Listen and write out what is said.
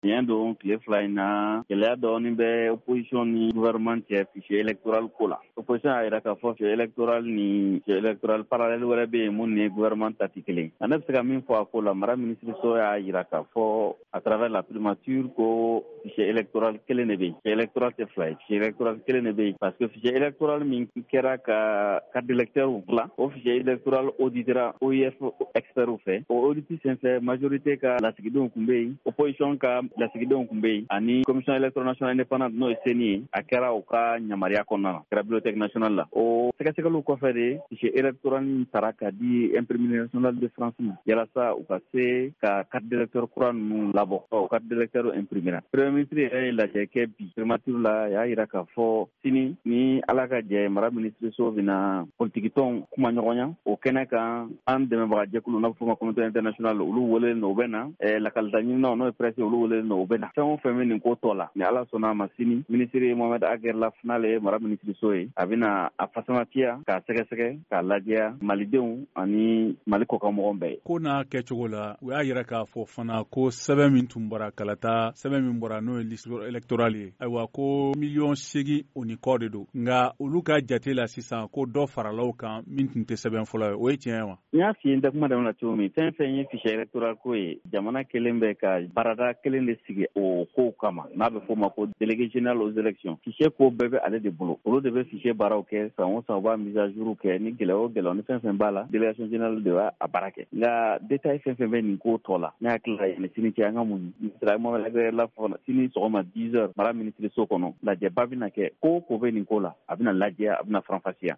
Tiɲɛ don tile fila in na gɛlɛya dɔɔnin bɛ opposition ni gouvernement cɛ fichier électoral ko la. Opposition y'a jira k'a fɔ fichier électoral ni fichier électoral parallèle wɛrɛ bɛ yen mun ni gouvernement ta tɛ kelen. Ne bɛ se ka min fɔ a ko la, mara ministre So y'a jira k'a fɔ à travers la primature ko fichier électoral kelen de bɛ yen. Fichier électoral tɛ fila ye, fichier électoral kelen de bɛ yen. Parce que fichier électoral min kɛra ka carte d'électeur dilan, o fichier électoral auditera OIF experts fɛ. O audit senfɛ majorité ka lasigidenw tun bɛ yen, opposition ka lasigidenw tun bɛ yen, ani commission électorale nationale indépendante n'o ye CENI ye, a kɛra u ka yamaruya kɔnɔna na, kɛra bibliothèque nationale la. O sɛgɛsɛgɛliw kɔfɛ de fichier électoral tara ka di imprimerie nationale de France ma, yalasa u ka se ka carte d'électeur kura ninnu labɔ. Carte d'électeur imprimera. Premier ministre yɛrɛ ye lajɛ kɛ bi primature la, y'a jira k'a fɔ sini ni Ala ka jɛ mara ministre So bɛna politique tɔnw kuma ɲɔgɔnya o kɛnɛ kan an dɛmɛbaga jɛkulu n'a bɛ fɔ o ma communauté internationale olu welelen don u bɛ na, lakalita ɲininaw n'o ye presse olu welelen don u bɛ na. Fɛn o fɛn bɛ nin ko tɔ la ni Ala sɔnna a ma sini ministre Mohamed Aguer Lafnale ye mara ministre So ye, a bɛna a fasamatiya k'a sɛgɛsɛgɛ k'a lajɛya malidenw ani Mali kɔkanmɔgɔw bɛɛ ye. Ko n'a kɛcogo la u y'a jira k'a fɔ fana ko sɛbɛn min tun bɔra kalata sɛbɛn min bɔra n'o ye liste électorale ye, ayiwa ko 8,8 o ni kɔ de don, nka olu ka jate la sisan ko dɔ faralaw kan min tun tɛ sɛbɛn fɔlɔ ye, o ye tiɲɛ wa? N y'a f'i ye n da kuma daminɛ cogo min, fɛn fɛn ye fichier électoral ko ye, jamana kelen bɛ ka baarada kelen de sigi o kow kama n'a bɛ f'o ma ko délégué général aux élections. Fichier ko bɛɛ bɛ ale de bolo, olu de bɛ fichier baaraw kɛ san o san u b'a mise à jour kɛ ni gɛlɛya o gɛlɛya ni fɛn fɛn b'a la délégation générale de b'a baara kɛ. Nka détail fɛn fɛn bɛ nin ko tɔ la, ne hakili la yanni sini cɛ an ka mun ministre Mohamed Aguer Lafnale sini sɔgɔma 10 heures mara ministre So kɔnɔ lajɛba bɛna kɛ ko bɛ nin ko la, a bɛna lajɛ a bɛna faranfasiya.